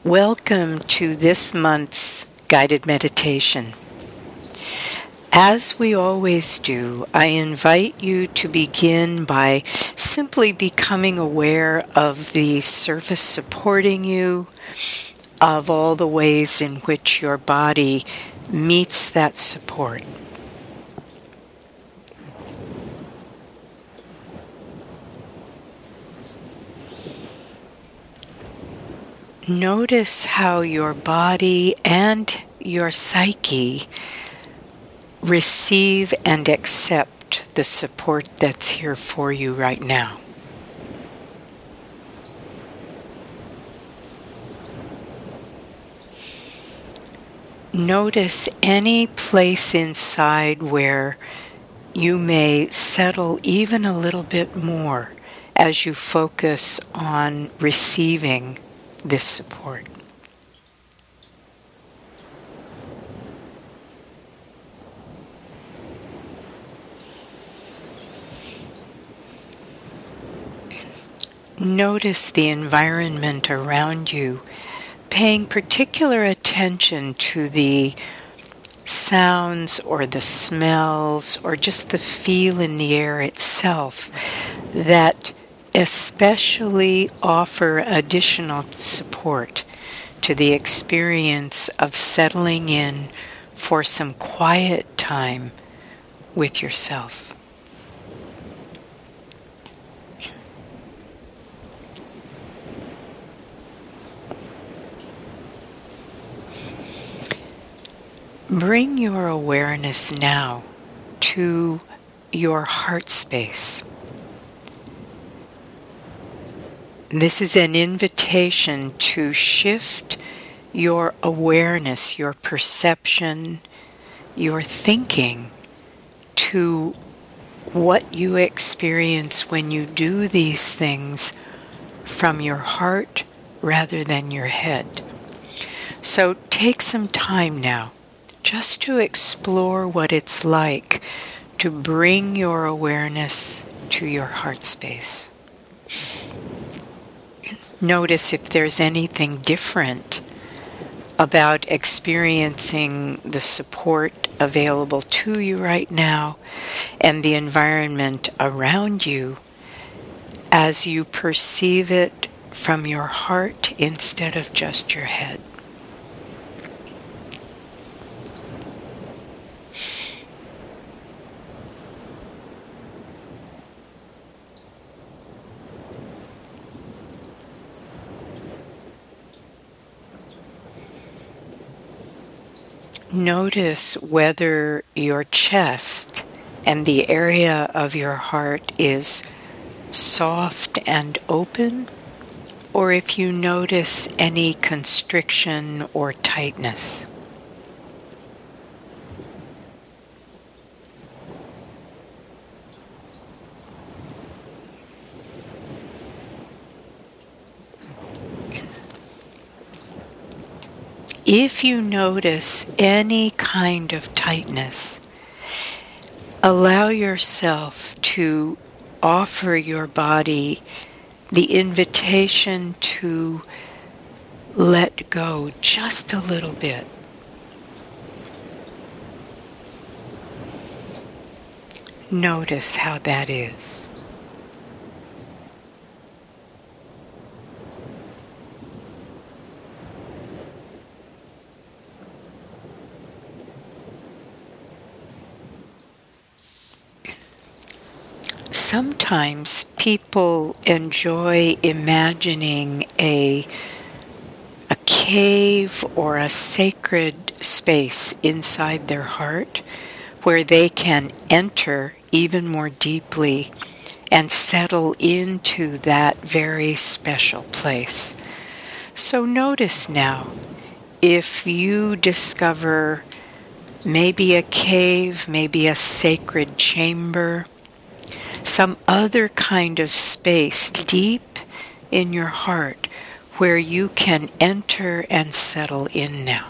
Welcome to this month's guided meditation. As we always do, I invite you to begin by simply becoming aware of the surface supporting you, of all the ways in which your body meets that support. Notice how your body and your psyche receive and accept the support that's here for you right now. Notice any place inside where you may settle even a little bit more as you focus on receiving this support. Notice the environment around you, paying particular attention to the sounds or the smells or just the feel in the air itself that especially offer additional support to the experience of settling in for some quiet time with yourself. Bring your awareness now to your heart space. This is an invitation to shift your awareness, your perception, your thinking to what you experience when you do these things from your heart rather than your head. So take some time now just to explore what it's like to bring your awareness to your heart space. Notice if there's anything different about experiencing the support available to you right now and the environment around you as you perceive it from your heart instead of just your head. Notice whether your chest and the area of your heart is soft and open, or if you notice any constriction or tightness. If you notice any kind of tightness, allow yourself to offer your body the invitation to let go just a little bit. Notice how that is. Sometimes people enjoy imagining a cave or a sacred space inside their heart where they can enter even more deeply and settle into that very special place. So notice now if you discover maybe a cave, maybe a sacred chamber, some other kind of space deep in your heart where you can enter and settle in now.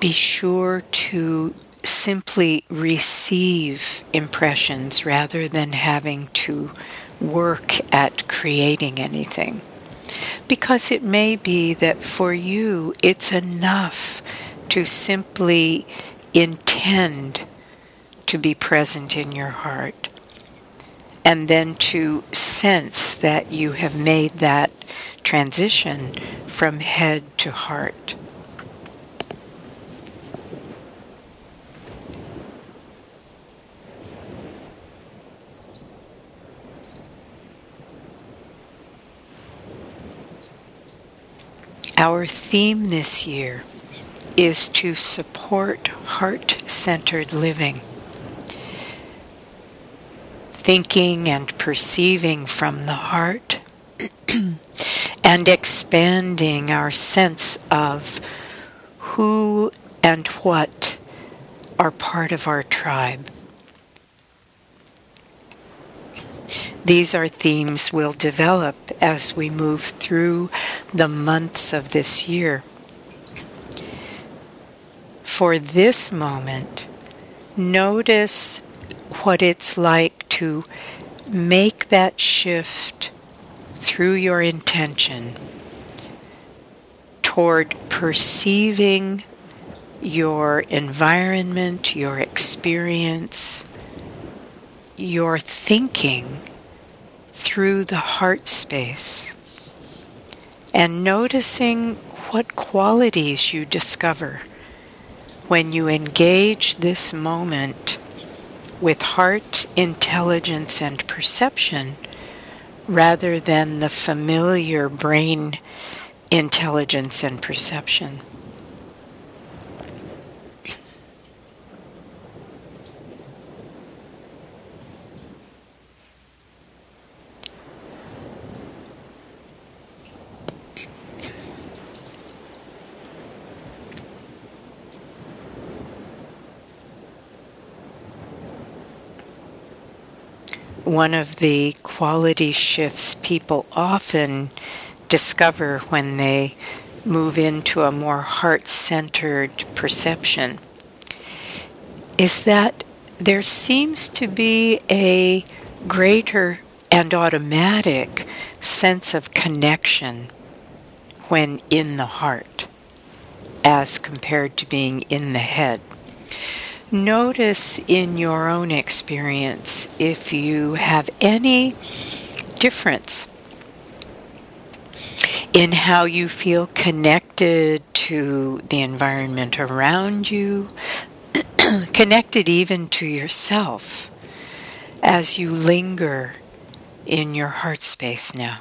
be sure to simply receive impressions rather than having to work at creating anything. Because it may be that for you it's enough to simply intend to be present in your heart, and then to sense that you have made that transition from head to heart. Our theme this year is to support heart-centered living, thinking and perceiving from the heart, and expanding our sense of who and what are part of our tribe. These are themes we'll develop as we move through the months of this year. For this moment, notice what it's like to make that shift through your intention toward perceiving your environment, your experience, your thinking through the heart space, and noticing what qualities you discover when you engage this moment with heart, intelligence, and perception rather than the familiar brain intelligence and perception. One of the quality shifts people often discover when they move into a more heart-centered perception is that there seems to be a greater and automatic sense of connection when in the heart as compared to being in the head. Notice in your own experience if you have any difference in how you feel connected to the environment around you, connected even to yourself as you linger in your heart space now.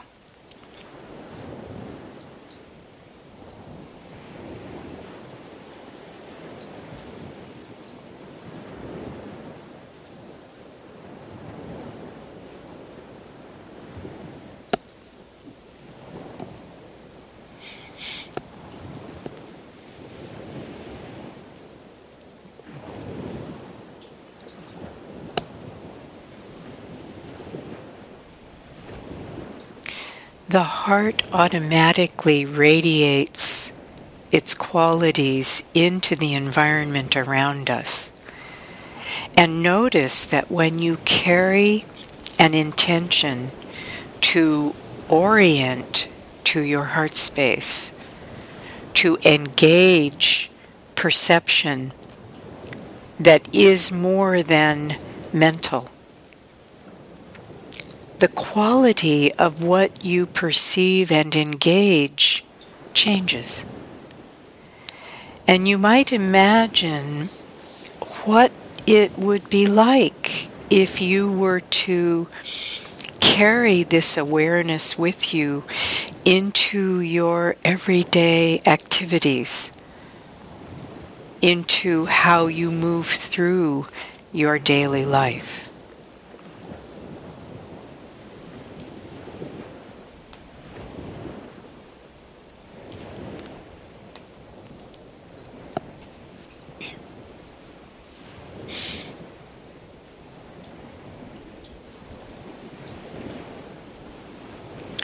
The heart automatically radiates its qualities into the environment around us. And notice that when you carry an intention to orient to your heart space, to engage perception that is more than mental, the quality of what you perceive and engage changes. And you might imagine what it would be like if you were to carry this awareness with you into your everyday activities, into how you move through your daily life.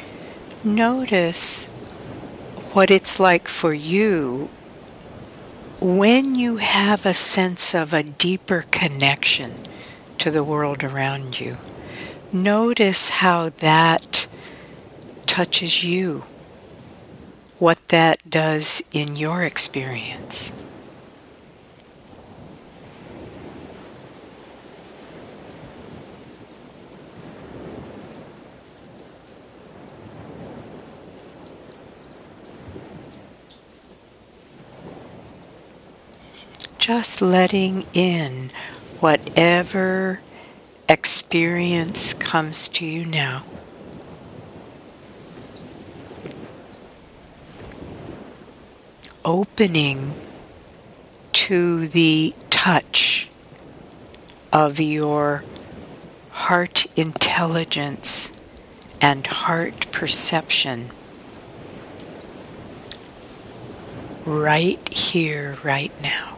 Notice what it's like for you when you have a sense of a deeper connection to the world around you, notice how that touches you, what that does in your experience. Just letting in whatever experience comes to you now. Opening to the touch of your heart intelligence and heart perception right here, right now.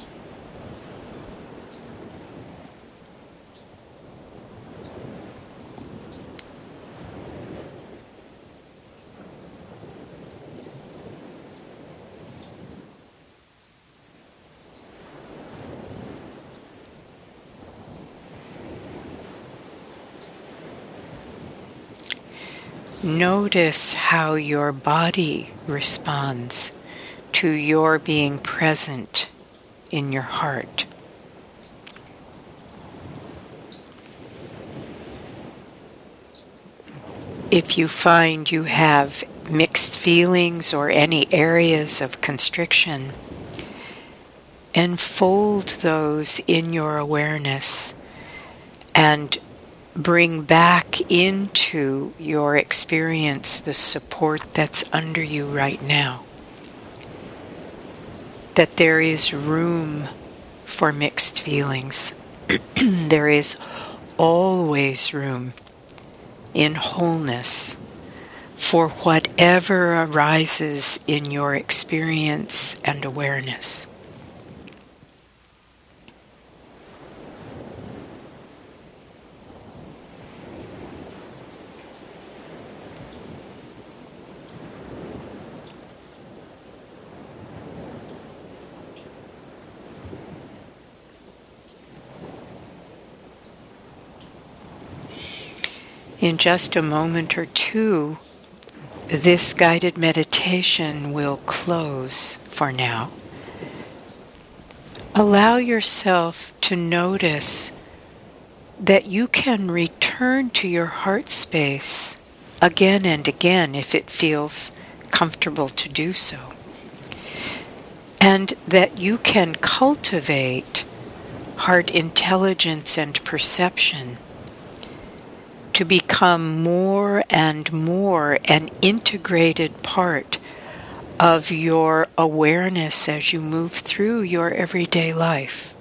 Notice how your body responds to your being present in your heart. If you find you have mixed feelings or any areas of constriction, enfold those in your awareness and bring back into your experience the support that's under you right now. That there is room for mixed feelings. There is always room in wholeness for whatever arises in your experience and awareness. In just a moment or two, this guided meditation will close for now. Allow yourself to notice that you can return to your heart space again and again if it feels comfortable to do so. And that you can cultivate heart intelligence and perception to become more and more an integrated part of your awareness as you move through your everyday life.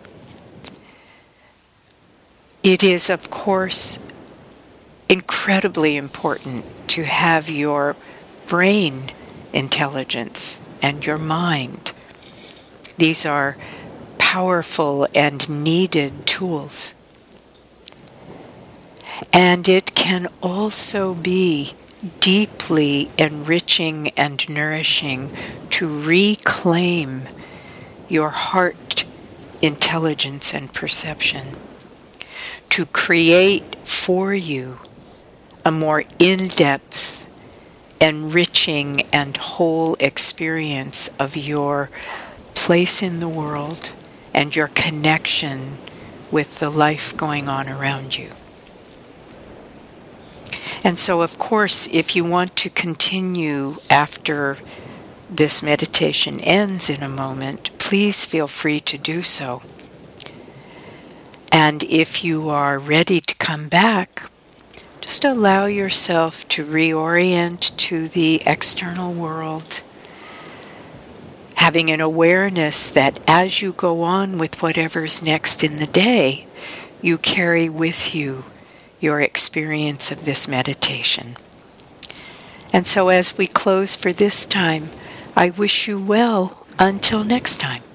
It is, of course, incredibly important to have your brain intelligence and your mind. These are powerful and needed tools. And it can also be deeply enriching and nourishing to reclaim your heart intelligence and perception, to create for you a more in-depth, enriching and whole experience of your place in the world and your connection with the life going on around you. And so, of course, if you want to continue after this meditation ends in a moment, please feel free to do so. And if you are ready to come back, just allow yourself to reorient to the external world, having an awareness that as you go on with whatever's next in the day, you carry with you your experience of this meditation. And so as we close for this time, I wish you well until next time.